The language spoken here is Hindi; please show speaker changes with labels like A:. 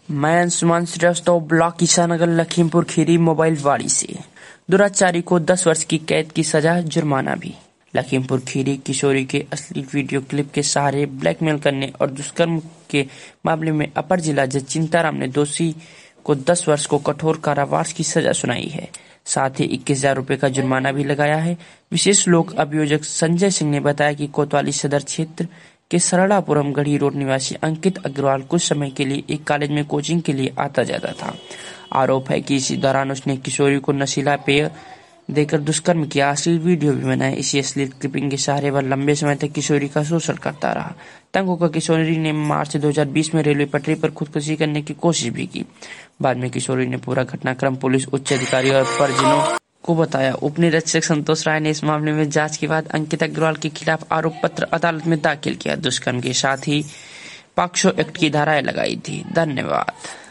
A: मैं अंशुमान श्रीवास्तव, ब्लॉक ईसानगर, लखीमपुर खीरी। मोबाइल वाड़ी से दुराचारी को 10 वर्ष की कैद की सजा, जुर्माना भी। लखीमपुर खीरी किशोरी के अश्लील वीडियो क्लिप के सहारे ब्लैकमेल करने और दुष्कर्म के मामले में अपर जिला जज चिंताराम ने दोषी को 10 वर्ष को कठोर कारावास की सजा सुनाई है। साथ ही 21,000 रुपए का जुर्माना भी लगाया है। विशेष लोक अभियोजक संजय सिंह ने बताया कि कोतवाली सदर क्षेत्र के सरलापुरम गढ़ी रोड निवासी अंकित अग्रवाल कुछ समय के लिए एक कॉलेज में कोचिंग के लिए आता जाता था। आरोप है कि इसी दौरान उसने किशोरी को नशीला पेय देकर दुष्कर्म किया। अश्लील वीडियो भी बनाया। इसी अश्लील क्लिपिंग के सहारे वह लंबे समय तक किशोरी का शोषण करता रहा। तंग होकर किशोरी ने मार्च 2020 में रेलवे पटरी पर खुदकुशी करने की कोशिश भी की। बाद में किशोरी ने पूरा घटनाक्रम पुलिस उच्च अधिकारी और परिजनों को बताया। उप निरीक्षक संतोष राय ने इस मामले में जांच के बाद अंकित अग्रवाल के खिलाफ आरोप पत्र अदालत में दाखिल किया। दुष्कर्म के साथ ही पॉक्सो एक्ट की धाराएं लगाई थी। धन्यवाद।